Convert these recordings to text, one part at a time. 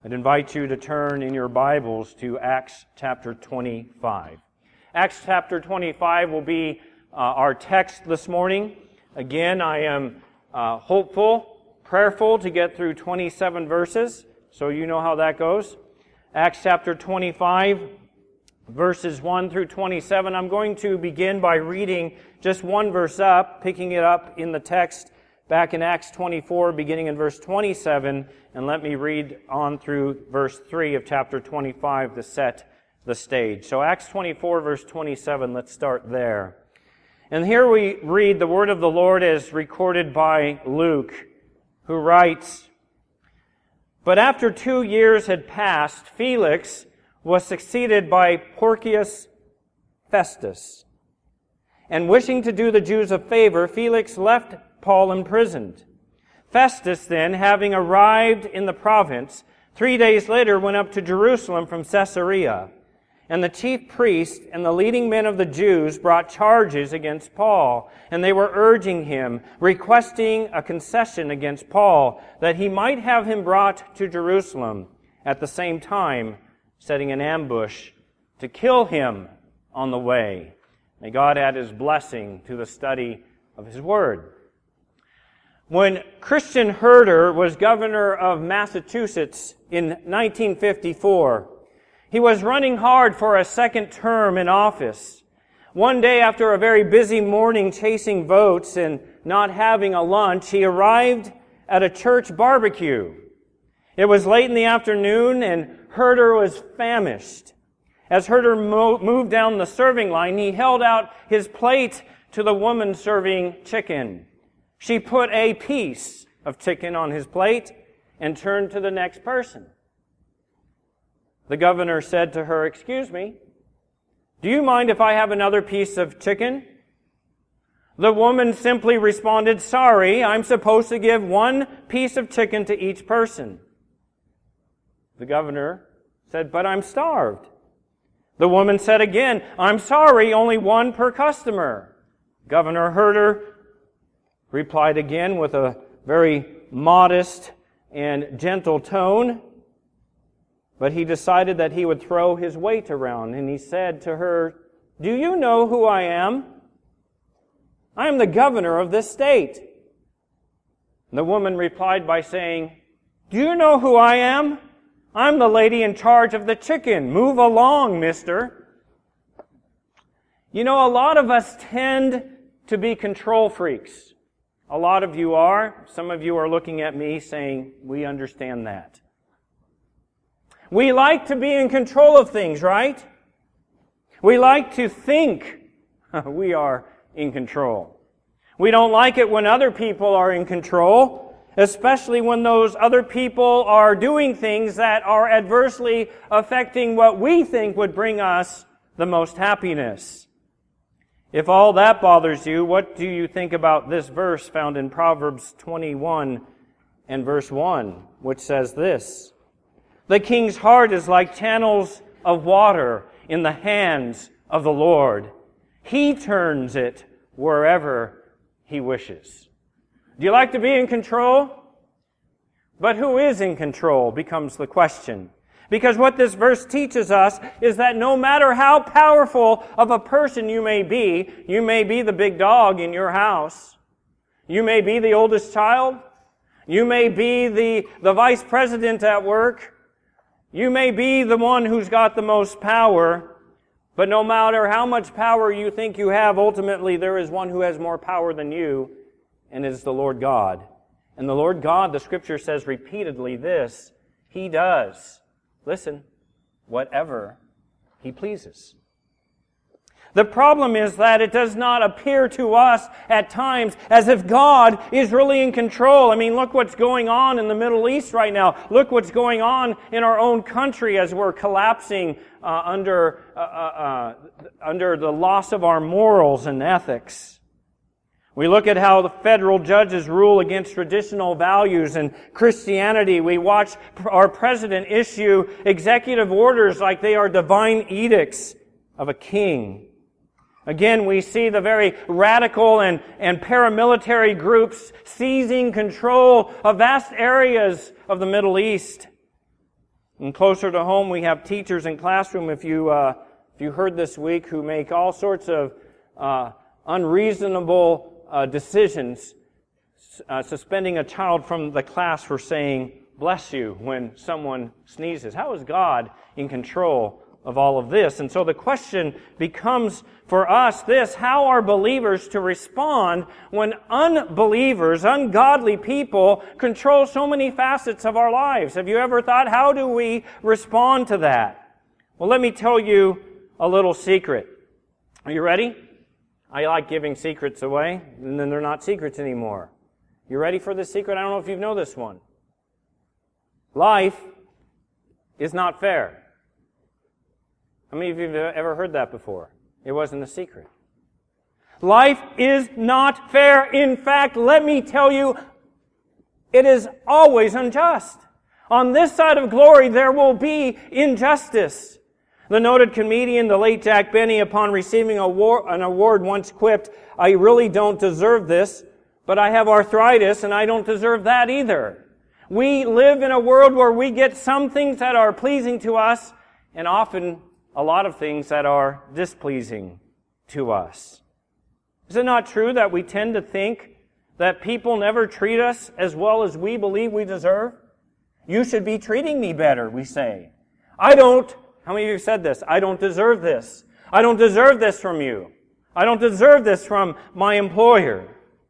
I'd invite you to turn in your Bibles to Acts chapter 25. Acts chapter 25 will be our text this morning. Again, I am hopeful, prayerful to get through 27 verses, so you know how that goes. Acts chapter 25, verses 1 through 27. I'm going to begin by reading just one verse up, picking it up in the text back in Acts 24, beginning in verse 27, and let me read on through verse 3 of chapter 25 to set the stage. So Acts 24, verse 27, let's start there. And here we read the word of the Lord as recorded by Luke, who writes, "But after 2 years had passed, Felix was succeeded by Porcius Festus. And wishing to do the Jews a favor, Felix left Paul imprisoned. Festus then, having arrived in the province, 3 days later went up to Jerusalem from Caesarea. And the chief priest and the leading men of the Jews brought charges against Paul, and they were urging him, requesting a concession against Paul, that he might have him brought to Jerusalem, at the same time setting an ambush to kill him on the way." May God add His blessing to the study of His Word. When Christian Herter was governor of Massachusetts in 1954, he was running hard for a second term in office. One day, after a very busy morning chasing votes and not having a lunch, he arrived at a church barbecue. It was late in the afternoon, and Herter was famished. As Herter moved down the serving line, he held out his plate to the woman serving chicken. She put a piece of chicken on his plate and turned to the next person. The governor said to her, "Excuse me, do you mind if I have another piece of chicken?" The woman simply responded, "Sorry, I'm supposed to give one piece of chicken to each person." The governor said, "But I'm starved." The woman said again, "I'm sorry, only one per customer." Governor Herter replied again with a very modest and gentle tone, but he decided that he would throw his weight around, and he said to her, "Do you know who I am? I am the governor of this state." The woman replied by saying, "Do you know who I am? I'm the lady in charge of the chicken. Move along, mister." You know, a lot of us tend to be control freaks. A lot of you are. Some of you are looking at me saying, "We understand that." We like to be in control of things, right? We like to think we are in control. We don't like it when other people are in control, especially when those other people are doing things that are adversely affecting what we think would bring us the most happiness. If all that bothers you, what do you think about this verse found in Proverbs 21 and verse 1, which says this, "The king's heart is like channels of water in the hands of the Lord. He turns it wherever He wishes." Do you like to be in control? But who is in control becomes the question. Because what this verse teaches us is that no matter how powerful of a person you may be the big dog in your house, you may be the oldest child, you may be the vice president at work, you may be the one who's got the most power, but no matter how much power you think you have, ultimately there is one who has more power than you, and it is the Lord God. And the Lord God, the Scripture says repeatedly this, He does, listen, whatever He pleases. The problem is that it does not appear to us at times as if God is really in control. I mean, look what's going on in the Middle East right now. Look what's going on in our own country as we're collapsing under the loss of our morals and ethics. We look at how the federal judges rule against traditional values and Christianity. We watch our president issue executive orders like they are divine edicts of a king. Again, we see the very radical and paramilitary groups seizing control of vast areas of the Middle East. And closer to home, we have teachers in classroom, if you heard this week, who make all sorts of unreasonable decisions, suspending a child from the class for saying, "bless you," when someone sneezes. How is God in control of all of this? And so the question becomes for us this: how are believers to respond when unbelievers, ungodly people, control so many facets of our lives? Have you ever thought, how do we respond to that? Well, let me tell you a little secret. Are you ready? I like giving secrets away, and then they're not secrets anymore. You ready for this secret? I don't know if you know this one. Life is not fair. How many of you have ever heard that before? It wasn't a secret. Life is not fair. In fact, let me tell you, it is always unjust. On this side of glory, there will be injustice. The noted comedian, the late Jack Benny, upon receiving an award once quipped, "I really don't deserve this, but I have arthritis and I don't deserve that either." We live in a world where we get some things that are pleasing to us and often a lot of things that are displeasing to us. Is it not true that we tend to think that people never treat us as well as we believe we deserve? "You should be treating me better," we say. "I don't." How many of you have said this? "I don't deserve this. I don't deserve this from you. I don't deserve this from my employer."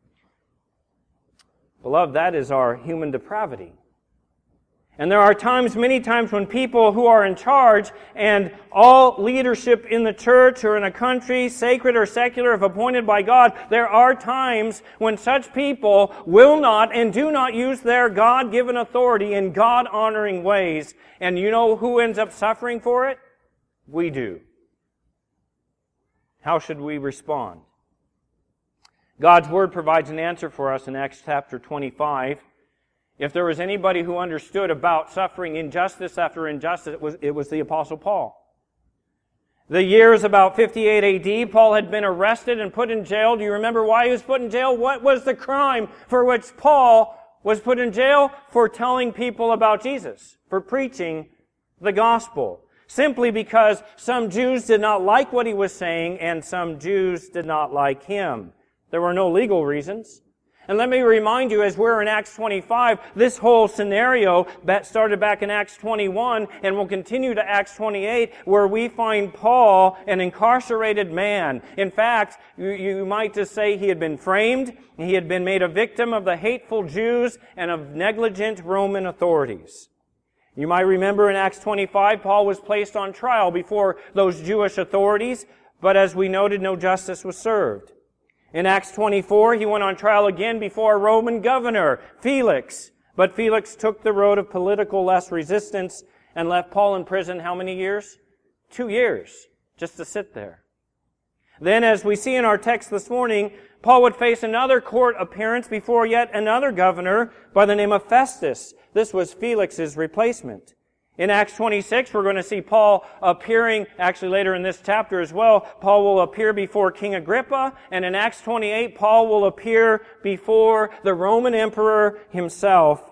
Beloved, that is our human depravity. And there are times, many times, when people who are in charge and all leadership in the church or in a country, sacred or secular, if appointed by God, there are times when such people will not and do not use their God-given authority in God-honoring ways. And you know who ends up suffering for it? We do. How should we respond? God's Word provides an answer for us in Acts chapter 25. If there was anybody who understood about suffering injustice after injustice, it was the Apostle Paul. The year is about 58 A.D. Paul had been arrested and put in jail. Do you remember why he was put in jail? What was the crime for which Paul was put in jail? For telling people about Jesus, for preaching the gospel. Simply because some Jews did not like what he was saying and some Jews did not like him. There were no legal reasons. And let me remind you, as we're in Acts 25, this whole scenario started back in Acts 21 and will continue to Acts 28, where we find Paul, an incarcerated man. In fact, you might just say he had been framed, he had been made a victim of the hateful Jews and of negligent Roman authorities. You might remember in Acts 25, Paul was placed on trial before those Jewish authorities, but as we noted, no justice was served. In Acts 24, he went on trial again before a Roman governor, Felix. But Felix took the road of political less resistance and left Paul in prison how many years? 2 years, just to sit there. Then, as we see in our text this morning, Paul would face another court appearance before yet another governor by the name of Festus. This was Felix's replacement. In Acts 26, we're going to see Paul appearing, actually later in this chapter as well, Paul will appear before King Agrippa, and in Acts 28, Paul will appear before the Roman emperor himself,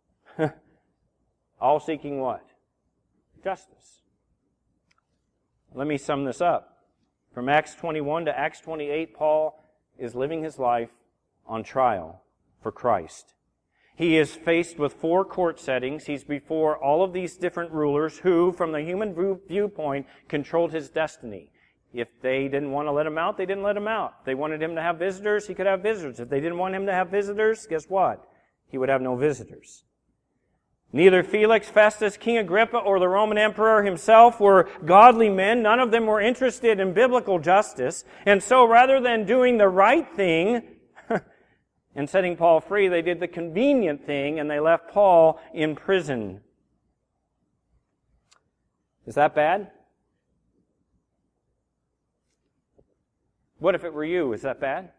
all seeking what? Justice. Let me sum this up. From Acts 21 to Acts 28, Paul is living his life on trial for Christ. He is faced with 4 court settings. He's before all of these different rulers who, from the human viewpoint, controlled his destiny. If they didn't want to let him out, they didn't let him out. If they wanted him to have visitors, he could have visitors. If they didn't want him to have visitors, guess what? He would have no visitors. Neither Felix, Festus, King Agrippa, or the Roman emperor himself were godly men. None of them were interested in biblical justice. And so rather than doing the right thing and setting Paul free, they did the convenient thing and they left Paul in prison. Is that bad? What if it were you? Is that bad?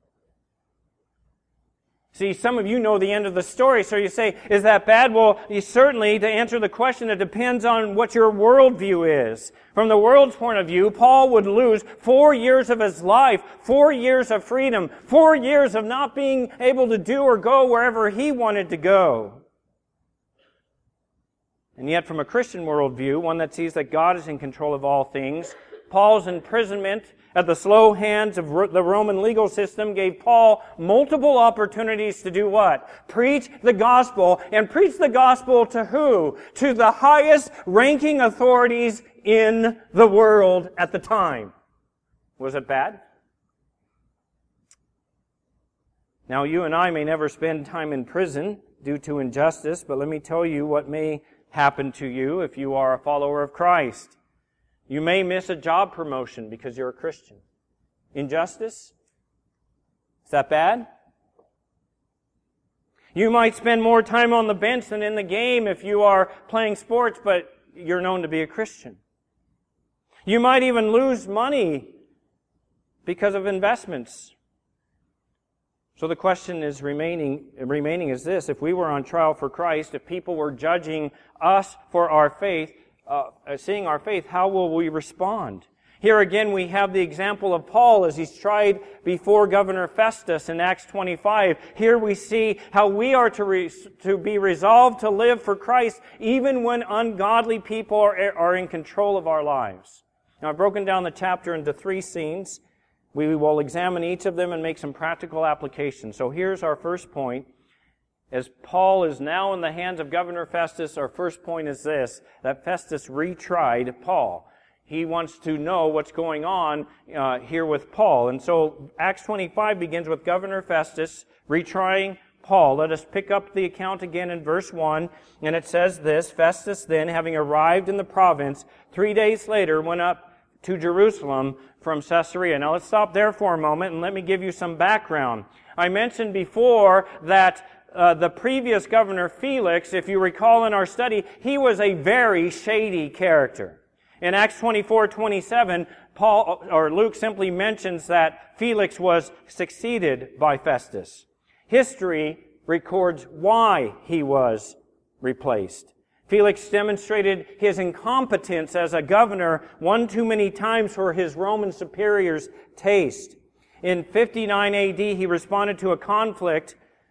See, some of you know the end of the story, so you say, is that bad? Well, certainly, to answer the question, it depends on what your worldview is. From the world's point of view, Paul would lose 4 years of his life, 4 years of freedom, 4 years of not being able to do or go wherever he wanted to go. And yet from a Christian worldview, one that sees that God is in control of all things, Paul's imprisonment at the slow hands of the Roman legal system gave Paul multiple opportunities to do what? Preach the gospel. And preach the gospel to who? To the highest ranking authorities in the world at the time. Was it bad? Now, you and I may never spend time in prison due to injustice, but let me tell you what may happen to you if you are a follower of Christ. You may miss a job promotion because you're a Christian. Injustice? Is that bad? You might spend more time on the bench than in the game if you are playing sports, but you're known to be a Christian. You might even lose money because of investments. So the question is remaining is this: if we were on trial for Christ, if people were judging us for our faith, seeing our faith, how will we respond? Here again we have the example of Paul as he's tried before Governor Festus in Acts 25. Here we see how we are to be resolved to live for Christ even when ungodly people are in control of our lives. Now I've broken down the chapter into 3 scenes. We will examine each of them and make some practical applications. So here's our first point. As Paul is now in the hands of Governor Festus, our first point is this, that Festus retried Paul. He wants to know what's going on here with Paul. And so Acts 25 begins with Governor Festus retrying Paul. Let us pick up the account again in verse 1, and it says this: Festus then, having arrived in the province, 3 days later went up to Jerusalem from Caesarea. Now let's stop there for a moment and let me give you some background. I mentioned before that the previous governor, Felix, if you recall in our study, he was a very shady character. In Acts 24:27, Luke simply mentions that Felix was succeeded by Festus. History records why he was replaced. Felix demonstrated his incompetence as a governor one too many times for his Roman superiors' taste. In 59 AD, he responded to a conflict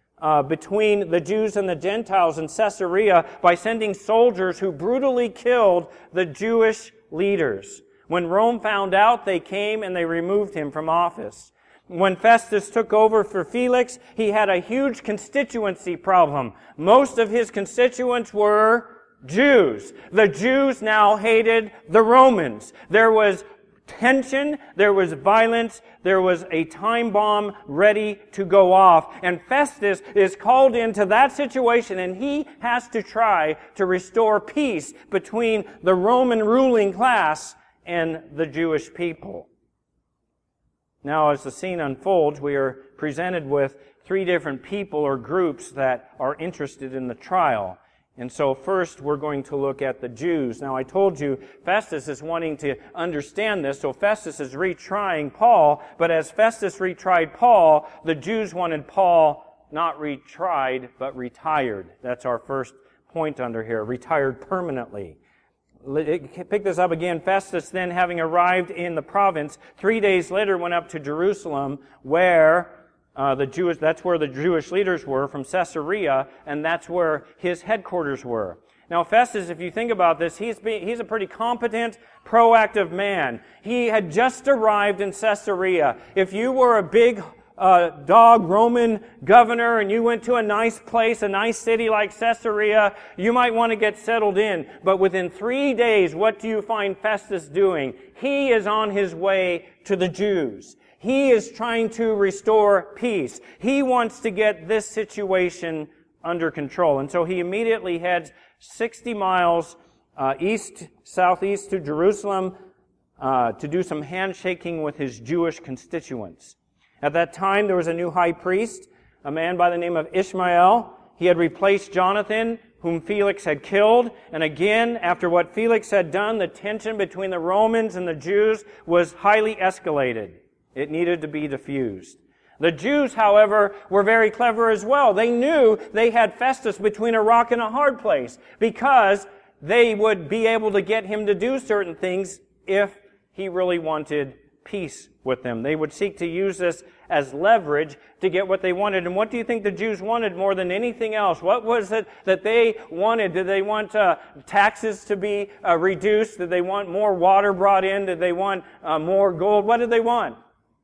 between the Jews and the Gentiles in Caesarea by sending soldiers who brutally killed the Jewish leaders. When Rome found out, they came and they removed him from office. When Festus took over for Felix, he had a huge constituency problem. Most of his constituents were Jews. The Jews now hated the Romans. There was tension, there was violence, there was a time bomb ready to go off. And Festus is called into that situation, and he has to try to restore peace between the Roman ruling class and the Jewish people. Now, as the scene unfolds, we are presented with 3 different people or groups that are interested in the trial. And so first we're going to look at the Jews. Now I told you Festus is wanting to understand this, so Festus is retrying Paul, but as Festus retried Paul, the Jews wanted Paul not retried, but retired. That's our first point under here, retired permanently. Pick this up again. Festus then, having arrived in the province, 3 days later went up to Jerusalem, where that's where the Jewish leaders were from Caesarea, and that's where his headquarters were. Now Festus, if you think about this, he's a pretty competent, proactive man. He had just arrived in Caesarea. If you were a big dog Roman governor and you went to a nice place, a nice city like Caesarea, you might want to get settled in. But within 3 days, what do you find Festus doing? He is on his way to the Jews. He is trying to restore peace. He wants to get this situation under control. And so he immediately heads 60 miles southeast to Jerusalem to do some handshaking with his Jewish constituents. At that time, there was a new high priest, a man by the name of Ishmael. He had replaced Jonathan, whom Felix had killed. And again, after what Felix had done, the tension between the Romans and the Jews was highly escalated. It needed to be diffused. The Jews, however, were very clever as well. They knew they had Festus between a rock and a hard place because they would be able to get him to do certain things if he really wanted peace with them. They would seek to use this as leverage to get what they wanted. And what do you think the Jews wanted more than anything else? What was it that they wanted? Did they want taxes to be reduced? Did they want more water brought in? Did they want more gold? What did they want?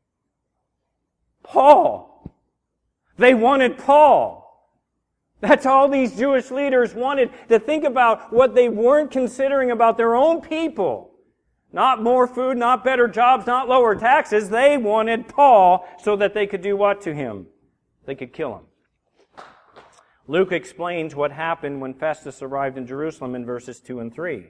Paul. They wanted Paul. That's all these Jewish leaders wanted, to think about what they weren't considering about their own people. Not more food, not better jobs, not lower taxes. They wanted Paul so that they could do what to him? They could kill him. Luke explains what happened when Festus arrived in Jerusalem in verses 2 and 3.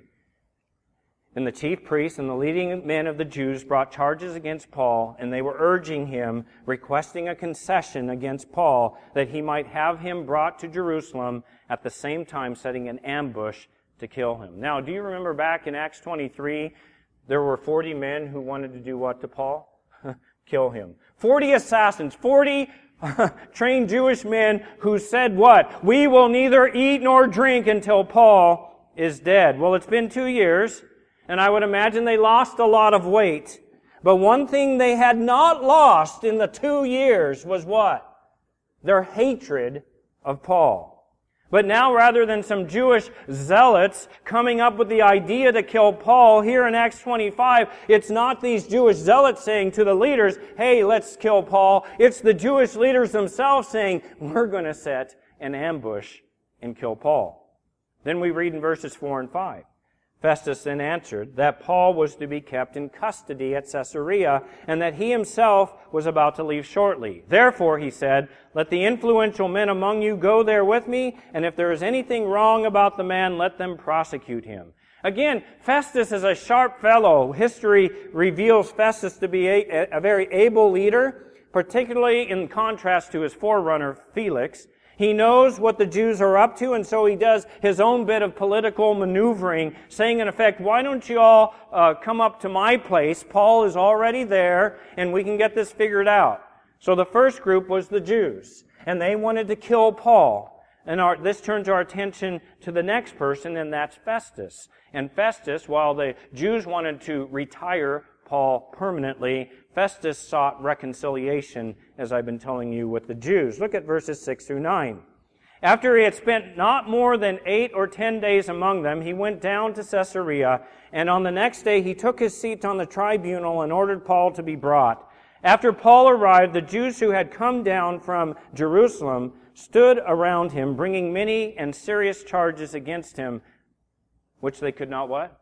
And the chief priests and the leading men of the Jews brought charges against Paul, and they were urging him, requesting a concession against Paul, that he might have him brought to Jerusalem, at the same time setting an ambush to kill him. Now, do you remember back in Acts 23, there were 40 men who wanted to do what to Paul? Kill him. 40 assassins, 40 trained Jewish men who said what? We will neither eat nor drink until Paul is dead. Well, it's been 2 years. And I would imagine they lost a lot of weight. But one thing they had not lost in the 2 years was what? Their hatred of Paul. But now, rather than some Jewish zealots coming up with the idea to kill Paul, here in Acts 25, it's not these Jewish zealots saying to the leaders, hey, let's kill Paul. It's the Jewish leaders themselves saying, we're going to set an ambush and kill Paul. Then we read in verses 4 and 5. Festus then answered that Paul was to be kept in custody at Caesarea, and that he himself was about to leave shortly. Therefore, he said, let the influential men among you go there with me, and if there is anything wrong about the man, let them prosecute him. Again, Festus is a sharp fellow. History reveals Festus to be a very able leader, particularly in contrast to his forerunner, Felix. He knows what the Jews are up to, and so he does his own bit of political maneuvering, saying in effect, why don't you all come up to my place? Paul is already there, and we can get this figured out. So the first group was the Jews, and they wanted to kill Paul. And this turns our attention to the next person, and that's Festus. And Festus, while the Jews wanted to retire Paul permanently, Festus sought reconciliation, as I've been telling you, with the Jews. Look at verses 6 through 9. After he had spent not more than 8 or 10 days among them, he went down to Caesarea, and on the next day he took his seat on the tribunal and ordered Paul to be brought. After Paul arrived, the Jews who had come down from Jerusalem stood around him, bringing many and serious charges against him, which they could not what?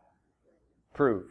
Prove.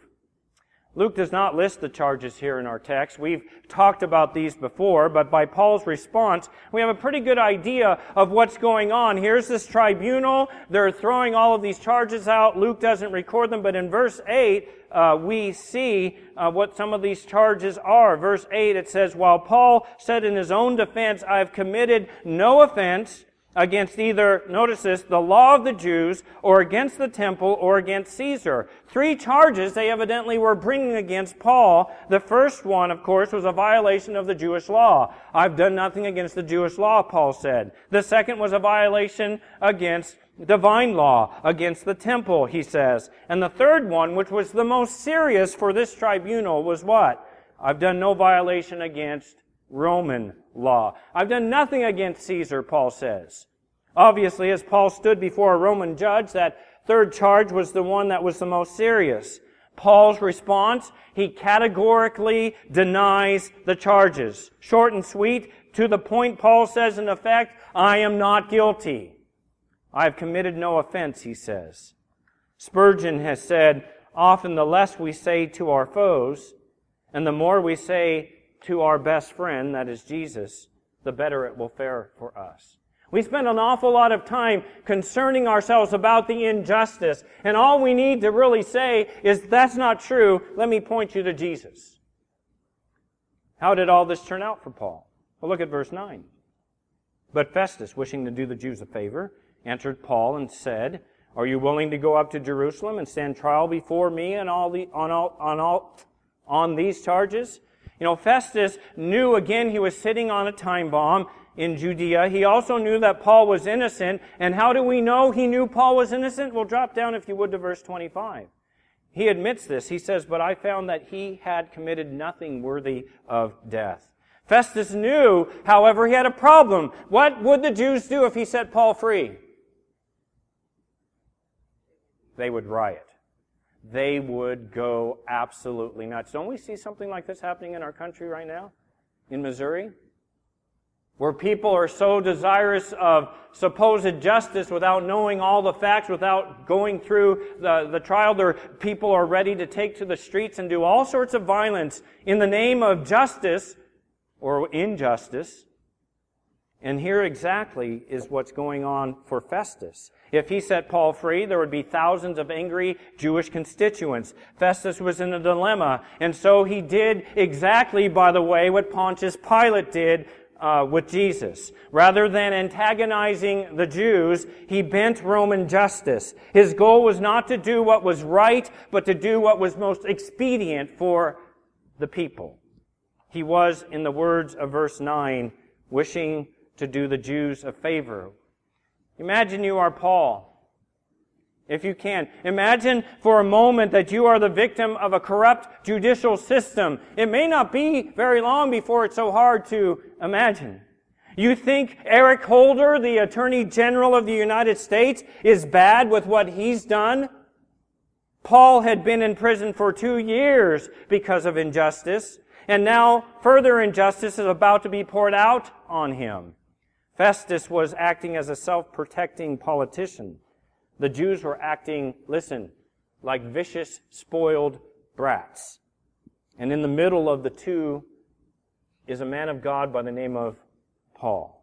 Luke does not list the charges here in our text. We've talked about these before, but by Paul's response, we have a pretty good idea of what's going on. Here's this tribunal. They're throwing all of these charges out. Luke doesn't record them, but in verse 8, we see what some of these charges are. Verse 8, it says, while Paul said in his own defense, I have committed no offense against either, notice this, the law of the Jews, or against the temple, or against Caesar. 3 charges they evidently were bringing against Paul. The first one, of course, was a violation of the Jewish law. I've done nothing against the Jewish law, Paul said. The second was a violation against divine law, against the temple, he says. And the third one, which was the most serious for this tribunal, was what? I've done no violation against Roman law. I've done nothing against Caesar, Paul says. Obviously, as Paul stood before a Roman judge, that third charge was the one that was the most serious. Paul's response, he categorically denies the charges. Short and sweet, to the point, Paul says in effect, I am not guilty. I have committed no offense, he says. Spurgeon has said, often the less we say to our foes, and the more we say to our best friend, that is Jesus, the better it will fare for us. We spend an awful lot of time concerning ourselves about the injustice, and all we need to really say is, that's not true, let me point you to Jesus. How did all this turn out for Paul? Well, look at verse 9. But Festus, wishing to do the Jews a favor, answered Paul and said, are you willing to go up to Jerusalem and stand trial before me on these charges? You know, Festus knew, again, he was sitting on a time bomb in Judea. He also knew that Paul was innocent. And how do we know he knew Paul was innocent? Well, drop down, if you would, to verse 25. He admits this. He says, but I found that he had committed nothing worthy of death. Festus knew, however, he had a problem. What would the Jews do if he set Paul free? They would riot. They would go absolutely nuts. Don't we see something like this happening in our country right now? In Missouri? Where people are so desirous of supposed justice without knowing all the facts, without going through the trial. People are ready to take to the streets and do all sorts of violence in the name of justice or injustice. And here exactly is what's going on for Festus. If he set Paul free, there would be thousands of angry Jewish constituents. Festus was in a dilemma, and so he did exactly, by the way, what Pontius Pilate did with Jesus. Rather than antagonizing the Jews, he bent Roman justice. His goal was not to do what was right, but to do what was most expedient for the people. He was, in the words of verse 9, wishing to do the Jews a favor. Imagine you are Paul. If you can. Imagine for a moment that you are the victim of a corrupt judicial system. It may not be very long before it's so hard to imagine. You think Eric Holder, the Attorney General of the United States, is bad with what he's done? Paul had been in prison for 2 years because of injustice, and now further injustice is about to be poured out on him. Festus was acting as a self-protecting politician. The Jews were acting, listen, like vicious, spoiled brats. And in the middle of the two is a man of God by the name of Paul.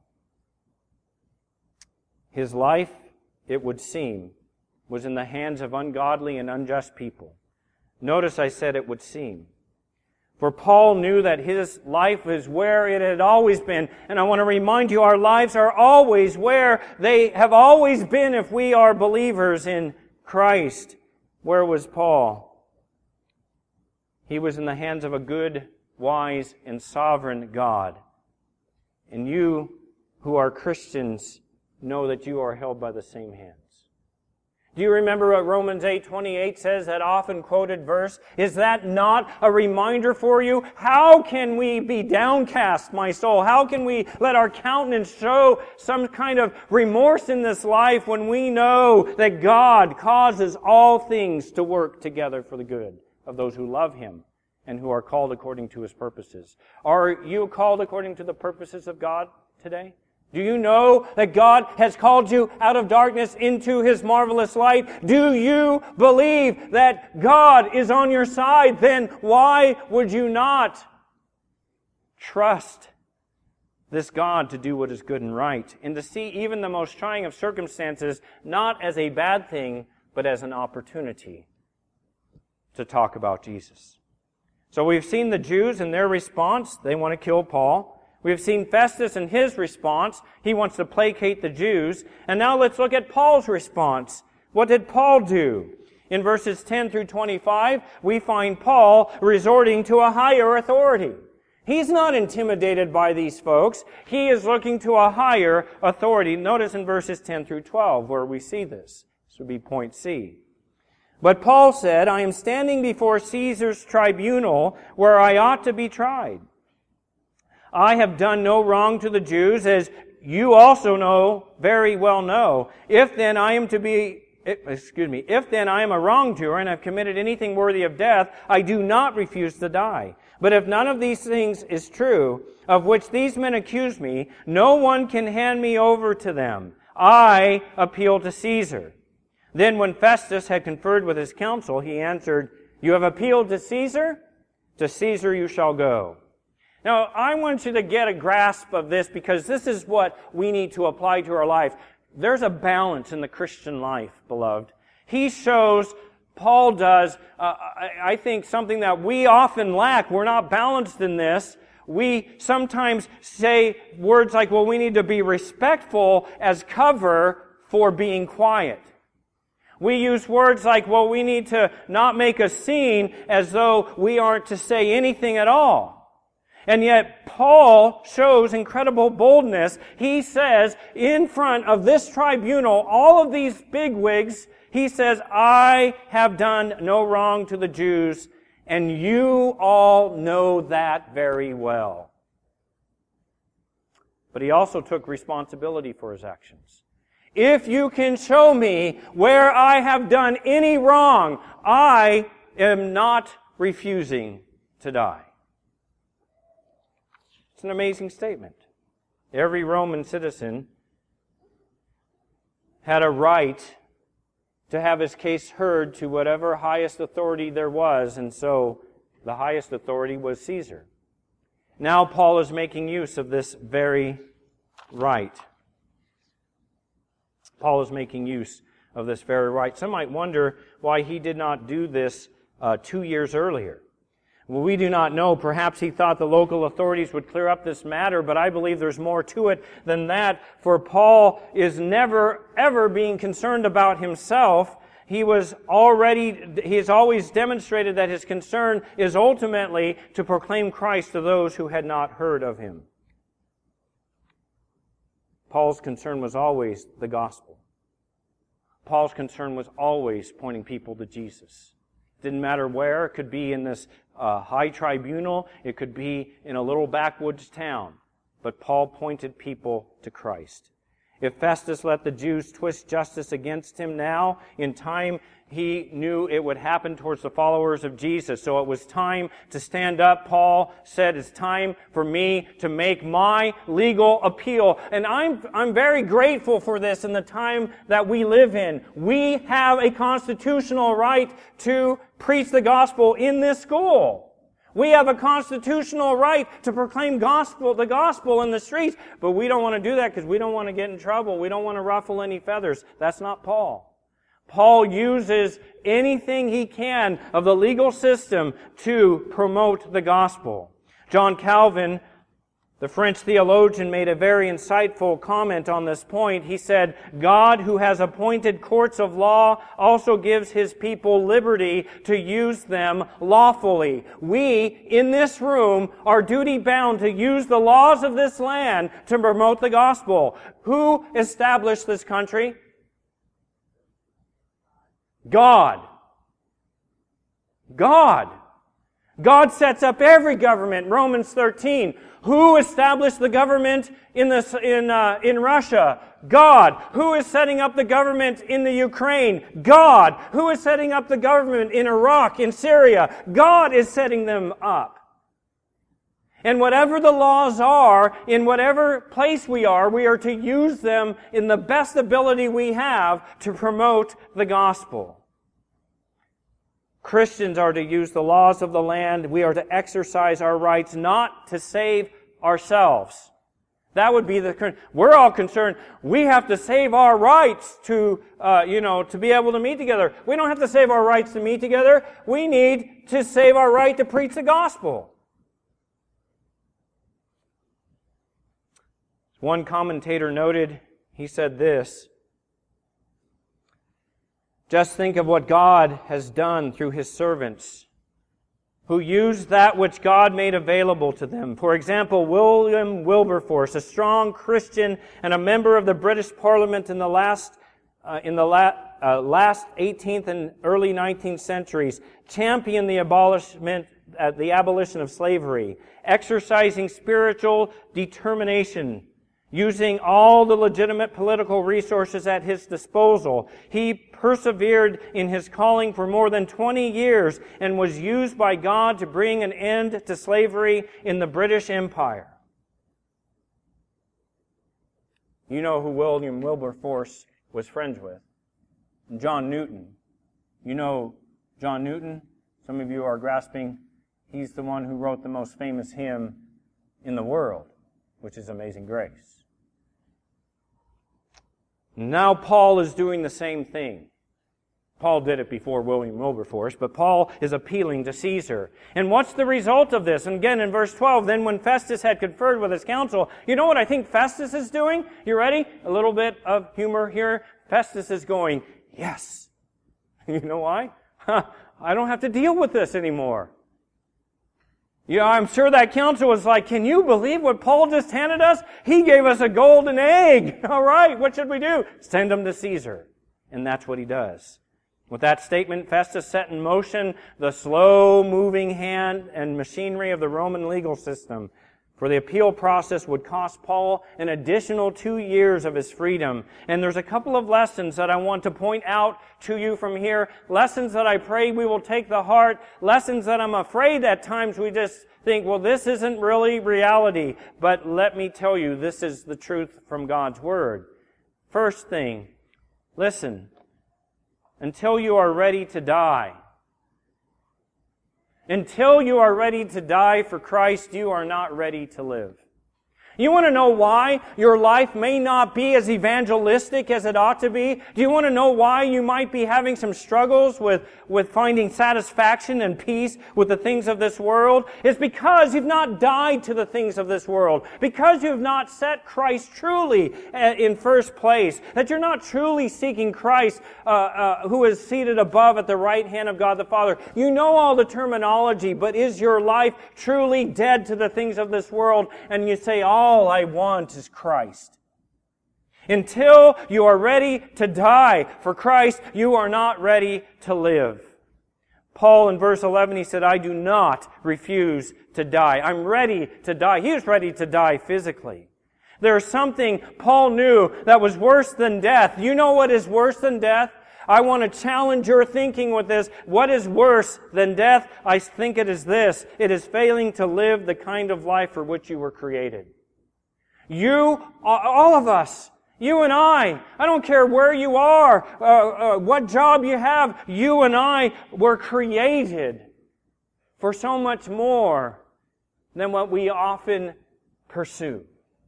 His life, it would seem, was in the hands of ungodly and unjust people. Notice I said it would seem. For Paul knew that his life is where it had always been. And I want to remind you, our lives are always where they have always been if we are believers in Christ. Where was Paul? He was in the hands of a good, wise, and sovereign God. And you who are Christians know that you are held by the same hands. Do you remember what Romans 8:28 says, that often quoted verse? Is that not a reminder for you? How can we be downcast, my soul? How can we let our countenance show some kind of remorse in this life when we know that God causes all things to work together for the good of those who love Him and who are called according to His purposes? Are you called according to the purposes of God today? Do you know that God has called you out of darkness into His marvelous light? Do you believe that God is on your side? Then why would you not trust this God to do what is good and right, and to see even the most trying of circumstances not as a bad thing, but as an opportunity to talk about Jesus? So we've seen the Jews and their response. They want to kill Paul. We've seen Festus and his response. He wants to placate the Jews. And now let's look at Paul's response. What did Paul do? In verses 10 through 25, we find Paul resorting to a higher authority. He's not intimidated by these folks. He is looking to a higher authority. Notice in verses 10 through 12 where we see this. This would be point C. But Paul said, I am standing before Caesar's tribunal where I ought to be tried. I have done no wrong to the Jews, as you also very well know. If then I am a wrongdoer and have committed anything worthy of death, I do not refuse to die. But if none of these things is true, of which these men accuse me, no one can hand me over to them. I appeal to Caesar. Then when Festus had conferred with his council, he answered, You have appealed to Caesar? To Caesar you shall go. Now, I want you to get a grasp of this, because this is what we need to apply to our life. There's a balance in the Christian life, beloved. Paul does, I think, something that we often lack. We're not balanced in this. We sometimes say words like, well, we need to be respectful as cover for being quiet. We use words like, well, we need to not make a scene, as though we aren't to say anything at all. And yet, Paul shows incredible boldness. He says, in front of this tribunal, all of these bigwigs He says, I have done no wrong to the Jews, and you all know that very well. But he also took responsibility for his actions. If you can show me where I have done any wrong, I am not refusing to die. It's an amazing statement. Every Roman citizen had a right to have his case heard to whatever highest authority there was, and so the highest authority was Caesar. Now Paul is making use of this very right. Paul is making use of this very right. Some might wonder why he did not do this 2 years earlier. Well, we do not know. Perhaps he thought the local authorities would clear up this matter, but I believe there's more to it than that. For Paul is never, ever being concerned about himself. He has always demonstrated that his concern is ultimately to proclaim Christ to those who had not heard of him. Paul's concern was always the gospel. Paul's concern was always pointing people to Jesus. Didn't matter where. It could be in this high tribunal. It could be in a little backwoods town. But Paul pointed people to Christ. If Festus let the Jews twist justice against him now, in time he knew it would happen towards the followers of Jesus. So it was time to stand up. Paul said, it's time for me to make my legal appeal. And I'm very grateful for this in the time that we live in. We have a constitutional right to preach the gospel in this school. We have a constitutional right to proclaim the gospel in the streets, but we don't want to do that because we don't want to get in trouble. We don't want to ruffle any feathers. That's not Paul. Paul uses anything he can of the legal system to promote the gospel. John Calvin, the French theologian, made a very insightful comment on this point. He said, God, who has appointed courts of law, also gives His people liberty to use them lawfully. We, in this room, are duty-bound to use the laws of this land to promote the gospel. Who established this country? God. God. God sets up every government. Romans 13. Who established the government in Russia? God. Who is setting up the government in the Ukraine? God. Who is setting up the government in Iraq, in Syria? God is setting them up. And whatever the laws are, in whatever place we are to use them in the best ability we have to promote the gospel. Christians are to use the laws of the land. We are to exercise our rights, not to save ourselves. That would be we're all concerned. We have to save our rights to be able to meet together. We don't have to save our rights to meet together. We need to save our right to preach the gospel. One commentator noted, he said this, just think of what God has done through His servants who used that which God made available to them. For example, William Wilberforce, a strong Christian and a member of the British Parliament in the last 18th and early 19th centuries, championed the abolition of slavery, exercising spiritual determination, using all the legitimate political resources at his disposal. He persevered in his calling for more than 20 years and was used by God to bring an end to slavery in the British Empire. You know who William Wilberforce was friends with? John Newton. You know John Newton? Some of you are grasping. He's the one who wrote the most famous hymn in the world, which is Amazing Grace. Now Paul is doing the same thing. Paul did it before William Wilberforce, but Paul is appealing to Caesar. And what's the result of this? And again, in verse 12, then when Festus had conferred with his council, you know what I think Festus is doing? You ready? A little bit of humor here. Festus is going, yes. You know why? I don't have to deal with this anymore. I'm sure that council was like, can you believe what Paul just handed us? He gave us a golden egg. All right, what should we do? Send him to Caesar. And that's what he does. With that statement, Festus set in motion the slow-moving hand and machinery of the Roman legal system. For the appeal process would cost Paul an additional 2 years of his freedom. And there's a couple of lessons that I want to point out to you from here. Lessons that I pray we will take to heart. Lessons that I'm afraid at times we just think, well, this isn't really reality. But let me tell you, this is the truth from God's Word. First thing, listen. Until you are ready to die. Until you are ready to die for Christ, you are not ready to live. You want to know why your life may not be as evangelistic as it ought to be? Do you want to know why you might be having some struggles with finding satisfaction and peace with the things of this world? It's because you've not died to the things of this world. Because you've not set Christ truly in first place. That you're not truly seeking Christ who is seated above at the right hand of God the Father. You know all the terminology, but is your life truly dead to the things of this world? And you say, all I want is Christ. Until you are ready to die for Christ, you are not ready to live. Paul in verse 11, he said, I do not refuse to die. I'm ready to die. He was ready to die physically. There's something Paul knew that was worse than death. You know what is worse than death? I want to challenge your thinking with this. What is worse than death? I think it is this. It is failing to live the kind of life for which you were created. You, all of us, you and I don't care where you are, what job you have, you and I were created for so much more than what we often pursue.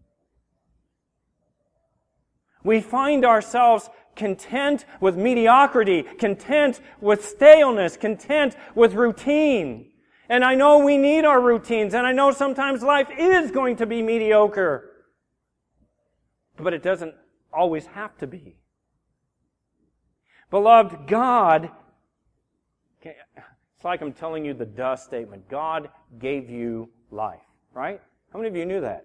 We find ourselves content with mediocrity, content with staleness, content with routine. And I know we need our routines, and I know sometimes life is going to be mediocre. But it doesn't always have to be. Beloved, God, it's like I'm telling you the duh statement. God gave you life, right? How many of you knew that?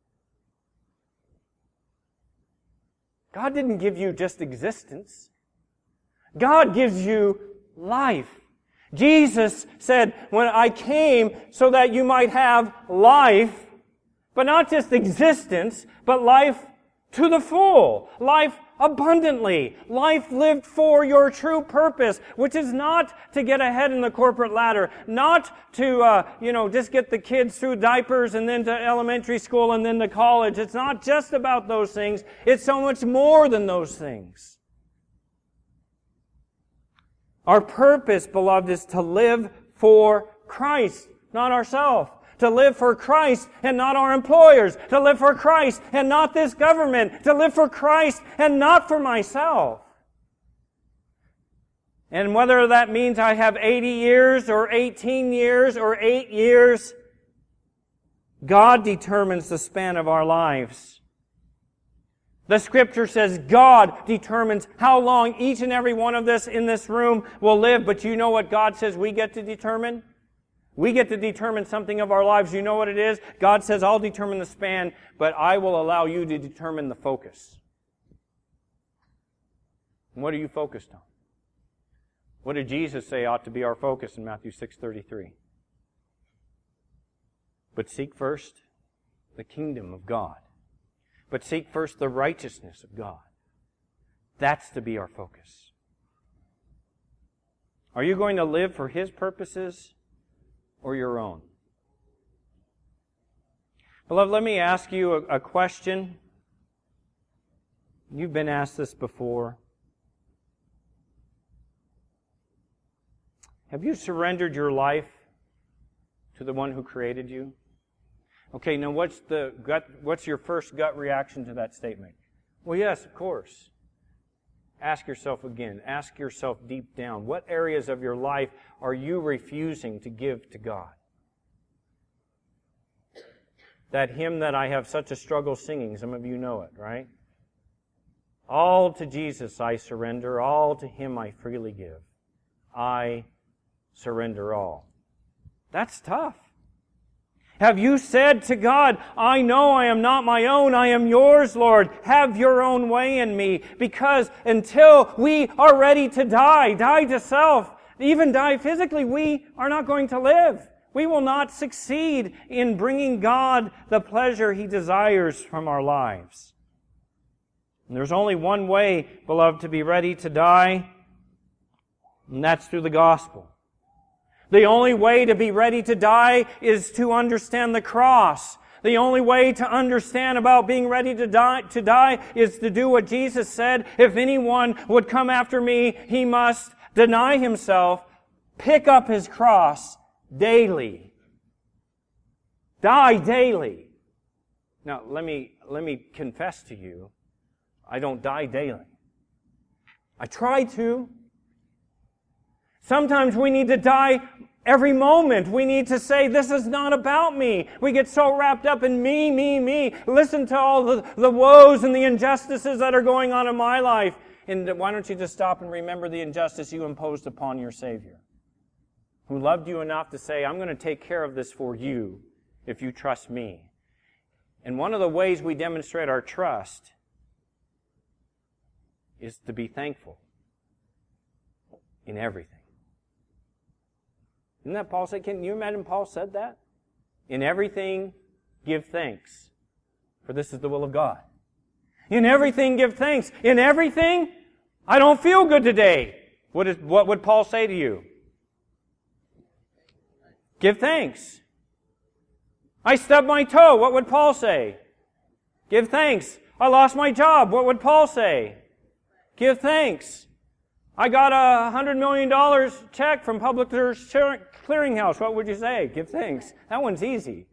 God didn't give you just existence. God gives you life. Jesus said, when I came so that you might have life, but not just existence, but life to the full, life abundantly, life lived for your true purpose, which is not to get ahead in the corporate ladder, not to, just get the kids through diapers and then to elementary school and then to college. It's not just about those things. It's so much more than those things. Our purpose, beloved, is to live for Christ, not ourselves. To live for Christ and not our employers. To live for Christ and not this government. To live for Christ and not for myself. And whether that means I have 80 years or 18 years or 8 years, God determines the span of our lives. The Scripture says God determines how long each and every one of us in this room will live. But you know what God says we get to determine? We get to determine something of our lives. You know what it is? God says, I'll determine the span, but I will allow you to determine the focus. And what are you focused on? What did Jesus say ought to be our focus in Matthew 6:33? But seek first the kingdom of God. But seek first the righteousness of God. That's to be our focus. Are you going to live for His purposes or your own? Beloved, let me ask you a question. You've been asked this before. Have you surrendered your life to the one who created you? Okay, now what's your first gut reaction to that statement? Well, yes, of course. Ask yourself again. Ask yourself deep down. What areas of your life are you refusing to give to God? That hymn that I have such a struggle singing, some of you know it, right? All to Jesus I surrender, all to Him I freely give. I surrender all. That's tough. Have you said to God, I know I am not my own, I am yours, Lord. Have your own way in me. Because until we are ready to die to self, even die physically, we are not going to live. We will not succeed in bringing God the pleasure He desires from our lives. And there's only one way, beloved, to be ready to die, and that's through the gospel. The only way to be ready to die is to understand the cross. The only way to understand about being ready to die is to do what Jesus said. If anyone would come after me, he must deny himself, pick up his cross daily. Die daily. Now, let me confess to you, I don't die daily. I try to. Sometimes we need to die every moment. We need to say, this is not about me. We get so wrapped up in me. Listen to all the woes and the injustices that are going on in my life. And why don't you just stop and remember the injustice you imposed upon your Savior, who loved you enough to say, I'm going to take care of this for you if you trust me. And one of the ways we demonstrate our trust is to be thankful in everything. Isn't that Paul said? Can you imagine Paul said that? In everything, give thanks, for this is the will of God. In everything, give thanks. In everything, I don't feel good today. What would Paul say to you? Give thanks. I stubbed my toe. What would Paul say? Give thanks. I lost my job. What would Paul say? Give thanks. I got a $100 million check from Publishers Clearinghouse. What would you say? Give thanks. That one's easy.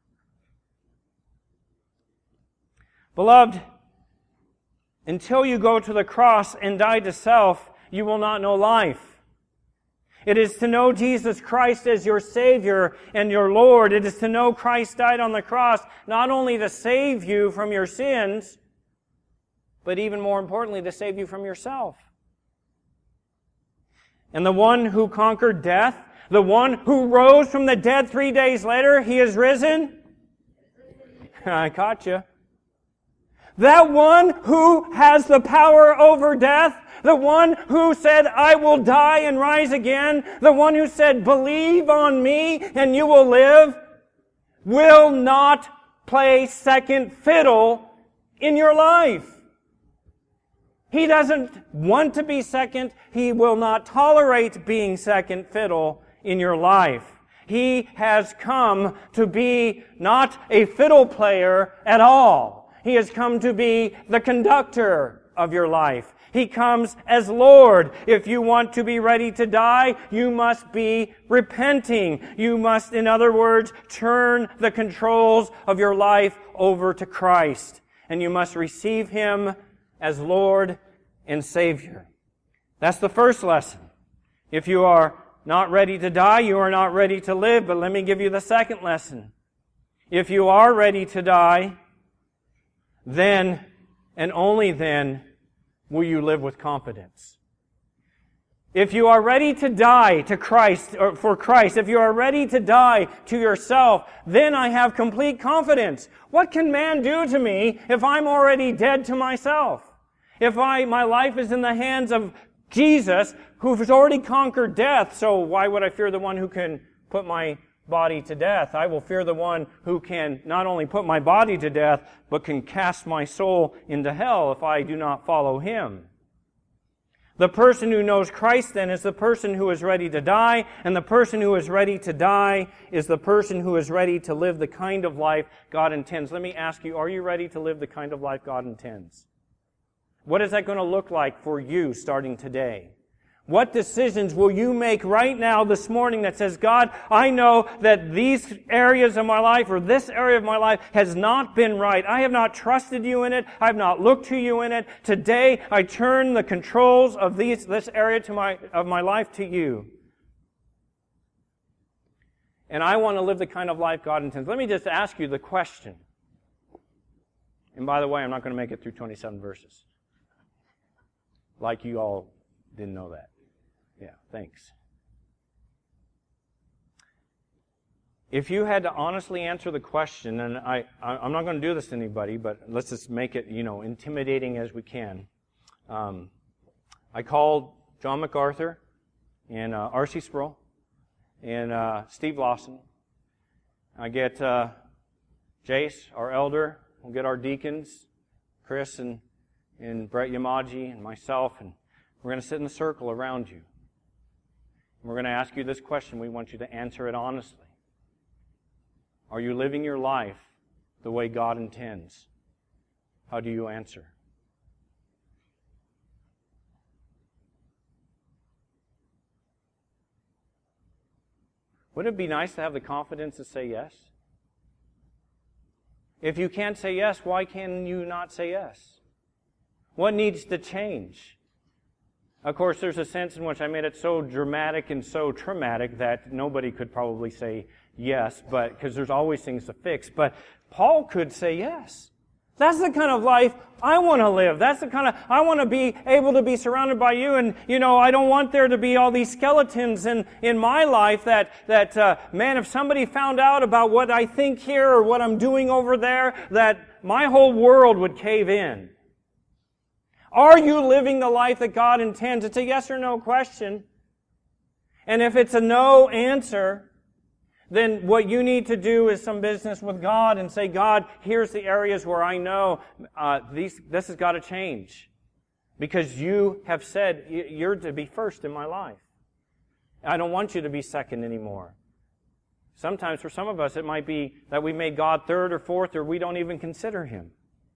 Beloved, until you go to the cross and die to self, you will not know life. It is to know Jesus Christ as your Savior and your Lord. It is to know Christ died on the cross, not only to save you from your sins, but even more importantly, to save you from yourself. And the one who conquered death, the one who rose from the dead 3 days later, He is risen. I caught you. That one who has the power over death, the one who said, I will die and rise again, the one who said, believe on me and you will live, will not play second fiddle in your life. He doesn't want to be second. He will not tolerate being second fiddle in your life. He has come to be not a fiddle player at all. He has come to be the conductor of your life. He comes as Lord. If you want to be ready to die, you must be repenting. You must, in other words, turn the controls of your life over to Christ. And you must receive Him as Lord and Savior. That's the first lesson. If you are not ready to die, you are not ready to live. But let me give you the second lesson. If you are ready to die, then and only then will you live with confidence. If you are ready to die to Christ, or for Christ, if you are ready to die to yourself, then I have complete confidence. What can man do to me if I'm already dead to myself? If my life is in the hands of Jesus, who has already conquered death, so why would I fear the one who can put my body to death? I will fear the one who can not only put my body to death, but can cast my soul into hell if I do not follow Him. The person who knows Christ then is the person who is ready to die, and the person who is ready to die is the person who is ready to live the kind of life God intends. Let me ask you, are you ready to live the kind of life God intends? What is that going to look like for you starting today? What decisions will you make right now this morning that says, God, I know that these areas of my life or this area of my life has not been right. I have not trusted you in it. I have not looked to you in it. Today, I turn the controls of this area of my life to you. And I want to live the kind of life God intends. Let me just ask you the question. And by the way, I'm not going to make it through 27 verses. Like you all didn't know that. Yeah, thanks. If you had to honestly answer the question, and I'm not going to do this to anybody, but let's just make it, intimidating as we can. I called John MacArthur and R.C. Sproul and Steve Lawson. I get Jace, our elder. We'll get our deacons, Chris and Brett Yamaji and myself, and we're going to sit in a circle around you. We're going to ask you this question. We want you to answer it honestly. Are you living your life the way God intends? How do you answer? Wouldn't it be nice to have the confidence to say yes? If you can't say yes, why can you not say yes? What needs to change? Of course, there's a sense in which I made it so dramatic and so traumatic that nobody could probably say yes, but because there's always things to fix. But Paul could say yes. That's the kind of life I want to live. That's the kind of, I want to be able to be surrounded by you. And, I don't want there to be all these skeletons in my life that man, if somebody found out about what I think here or what I'm doing over there, that my whole world would cave in. Are you living the life that God intends? It's a yes or no question. And if it's a no answer, then what you need to do is some business with God and say, God, here's the areas where I know this has got to change. Because you have said you're to be first in my life. I don't want you to be second anymore. Sometimes for some of us it might be that we made God third or fourth, or we don't even consider Him.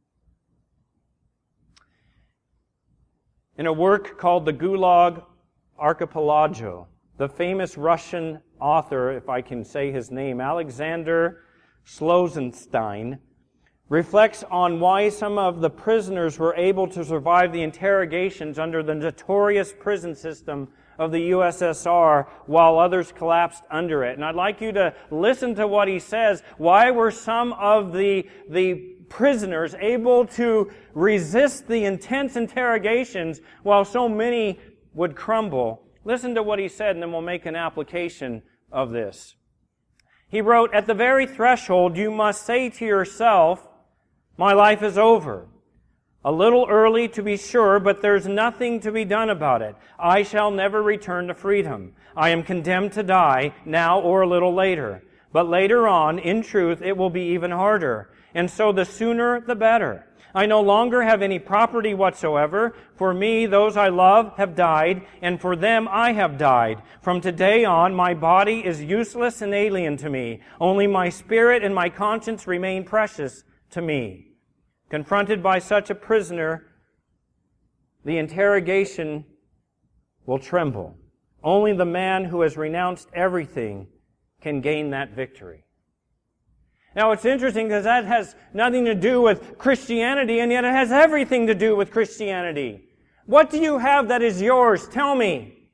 In a work called The Gulag Archipelago, the famous Russian author, if I can say his name, Alexander Slozenstein, reflects on why some of the prisoners were able to survive the interrogations under the notorious prison system of the USSR while others collapsed under it. And I'd like you to listen to what he says. Why were some of the prisoners able to resist the intense interrogations while so many would crumble? Listen to what he said, and then we'll make an application of this. He wrote, "At the very threshold, you must say to yourself, 'My life is over.' A little early, to be sure, but there's nothing to be done about it. I shall never return to freedom. I am condemned to die, now or a little later. But later on, in truth, it will be even harder. And so the sooner, the better. I no longer have any property whatsoever. For me, those I love have died, and for them I have died. From today on, my body is useless and alien to me. Only my spirit and my conscience remain precious to me." Confronted by such a prisoner, the interrogation will tremble. Only the man who has renounced everything can gain that victory. Now, it's interesting because that has nothing to do with Christianity, and yet it has everything to do with Christianity. What do you have that is yours? Tell me.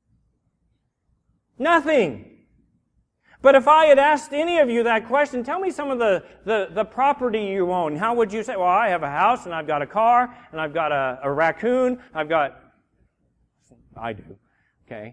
Nothing. But if I had asked any of you that question, tell me some of the property you own. How would you say, well, I have a house, and I've got a car, and I've got a raccoon, I do. Okay?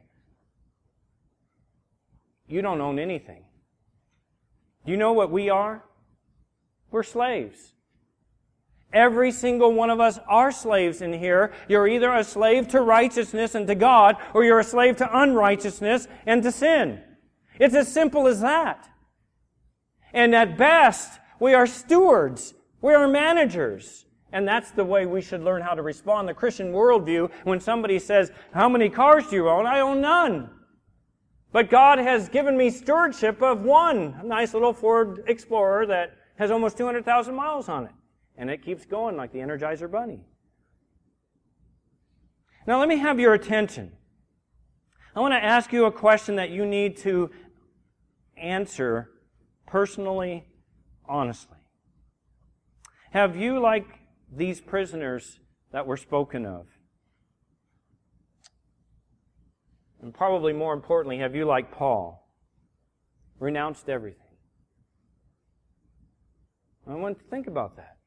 You don't own anything. Do you know what we are? We're slaves. Every single one of us are slaves in here. You're either a slave to righteousness and to God, or you're a slave to unrighteousness and to sin. It's as simple as that. And at best, we are stewards. We are managers. And that's the way we should learn how to respond. The Christian worldview, when somebody says, "How many cars do you own?" I own none. But God has given me stewardship of one, a nice little Ford Explorer that has almost 200,000 miles on it. And it keeps going like the Energizer Bunny. Now let me have your attention. I want to ask you a question that you need to answer personally, honestly. Have you, like these prisoners that were spoken of, and probably more importantly, have you, like Paul, renounced everything? I want to think about that.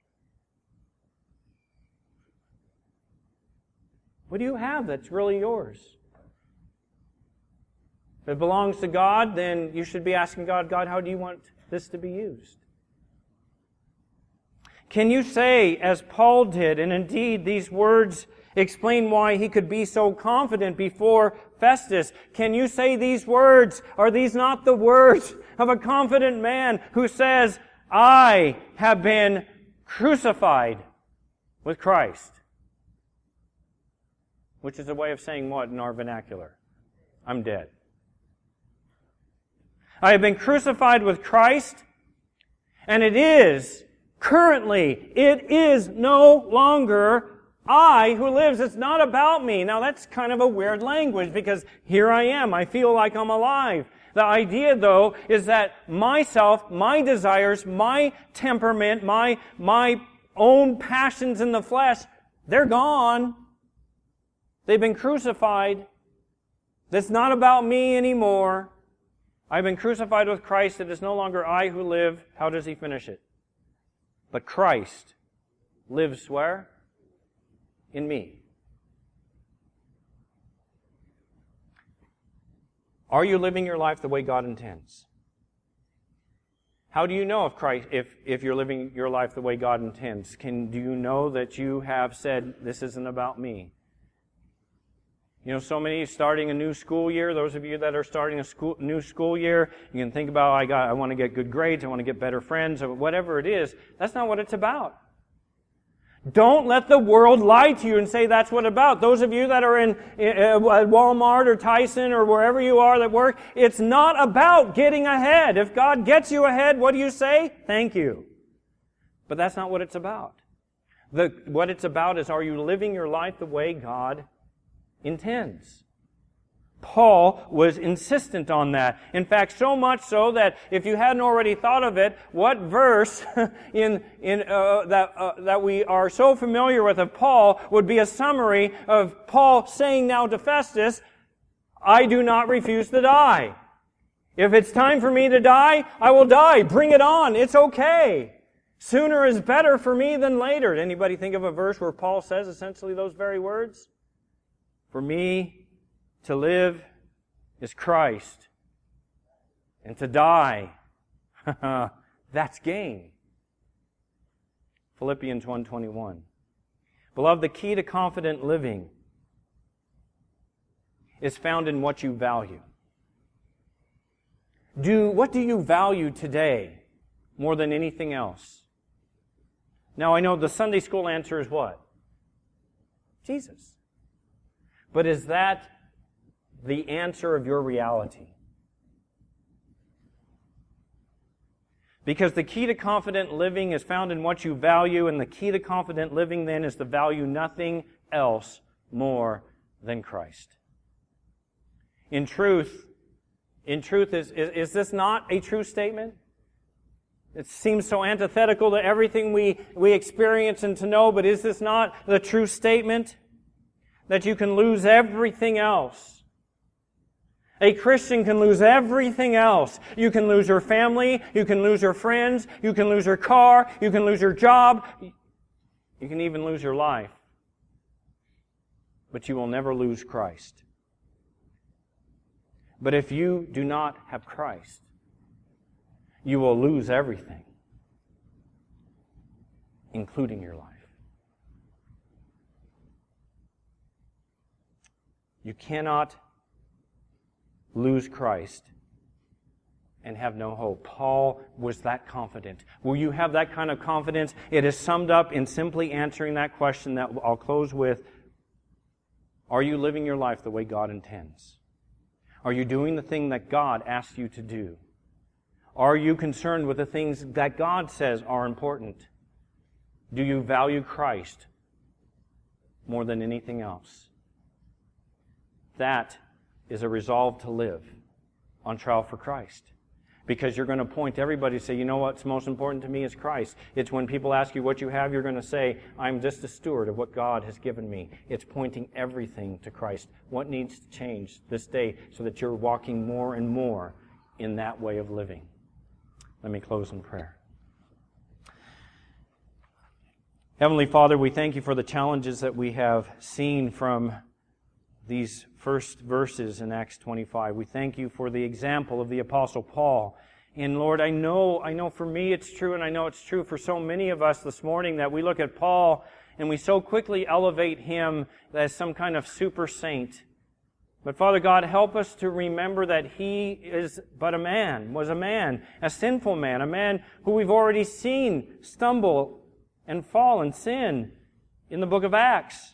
What do you have that's really yours? If it belongs to God, then you should be asking God, God, how do you want this to be used? Can you say, as Paul did, and indeed these words explain why he could be so confident before Festus. Can you say these words? Are these not the words of a confident man who says, I have been crucified with Christ? Which is a way of saying what in our vernacular? I'm dead. I have been crucified with Christ, and it is no longer I who lives. It's not about me. Now that's kind of a weird language because here I am. I feel like I'm alive. The idea, though, is that myself, my desires, my temperament, my own passions in the flesh, they're gone. They've been crucified. That's not about me anymore. I've been crucified with Christ. It is no longer I who live. How does he finish it? But Christ lives where? In me. Are you living your life the way God intends? How do you know if you're living your life the way God intends? Do you know that you have said, this isn't about me? You know, so many starting a new school year, those of you that are starting a new school year, you can think about, I want to get good grades, I want to get better friends, or whatever it is. That's not what it's about. Don't let the world lie to you and say that's what it's about. Those of you that are in Walmart or Tyson or wherever you are that work, it's not about getting ahead. If God gets you ahead, what do you say? Thank you. But that's not what it's about. What it's about is, are you living your life the way God intends? Paul was insistent on that. In fact, so much so that if you hadn't already thought of it, what verse that we are so familiar with of Paul would be a summary of Paul saying now to Festus, I do not refuse to die. If it's time for me to die, I will die. Bring it on. It's okay. Sooner is better for me than later. Did anybody think of a verse where Paul says essentially those very words? For me to live is Christ, and to die, that's gain. Philippians 1:21. Beloved, the key to confident living is found in what you value. What do you value today more than anything else? Now, I know the Sunday school answer is what? Jesus. But is that the answer of your reality? Because the key to confident living is found in what you value, and the key to confident living then is to value nothing else more than Christ. In truth, is this not a true statement? It seems so antithetical to everything we experience and to know, but is this not the true statement? That you can lose everything else. A Christian can lose everything else. You can lose your family, you can lose your friends, you can lose your car, you can lose your job, you can even lose your life. But you will never lose Christ. But if you do not have Christ, you will lose everything, including your life. You cannot lose Christ and have no hope. Paul was that confident. Will you have that kind of confidence? It is summed up in simply answering that question that I'll close with. Are you living your life the way God intends? Are you doing the thing that God asks you to do? Are you concerned with the things that God says are important? Do you value Christ more than anything else? That is a resolve to live on trial for Christ. Because you're going to point to everybody and say, you know what's most important to me is Christ. It's when people ask you what you have, you're going to say, I'm just a steward of what God has given me. It's pointing everything to Christ. What needs to change this day so that you're walking more and more in that way of living? Let me close in prayer. Heavenly Father, we thank you for the challenges that we have seen from these first verses in Acts 25. We thank you for the example of the Apostle Paul. And Lord, I know for me it's true, and I know it's true for so many of us this morning that we look at Paul and we so quickly elevate him as some kind of super saint. But Father God, help us to remember that he is but a man, was a man, a sinful man, a man who we've already seen stumble and fall and sin in the book of Acts.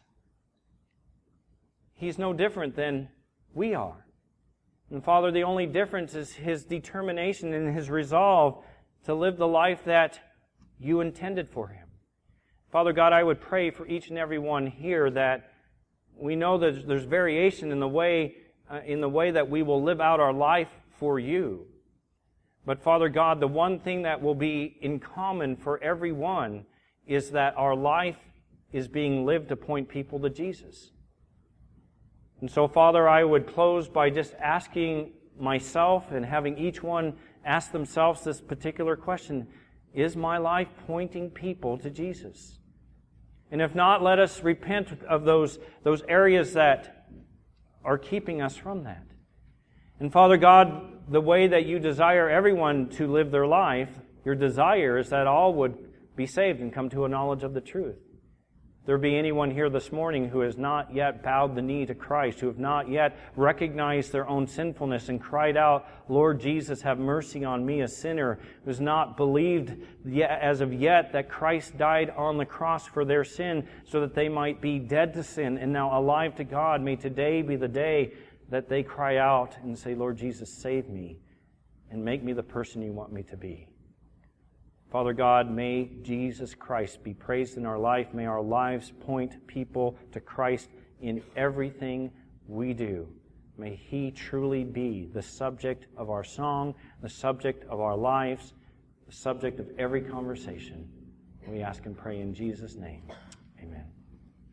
He's no different than we are. And Father, the only difference is his determination and his resolve to live the life that you intended for him. Father God, I would pray for each and every one here that we know that there's variation in the way that we will live out our life for you. But Father God, the one thing that will be in common for everyone is that our life is being lived to point people to Jesus. And so, Father, I would close by just asking myself and having each one ask themselves this particular question: is my life pointing people to Jesus? And if not, let us repent of those areas that are keeping us from that. And Father God, the way that you desire everyone to live their life, your desire is that all would be saved and come to a knowledge of the truth. If there be anyone here this morning who has not yet bowed the knee to Christ, who have not yet recognized their own sinfulness and cried out, Lord Jesus, have mercy on me, a sinner, who has not believed yet, as of yet, that Christ died on the cross for their sin so that they might be dead to sin and now alive to God, may today be the day that they cry out and say, Lord Jesus, save me and make me the person you want me to be. Father God, may Jesus Christ be praised in our life. May our lives point people to Christ in everything we do. May He truly be the subject of our song, the subject of our lives, the subject of every conversation. We ask and pray in Jesus' name.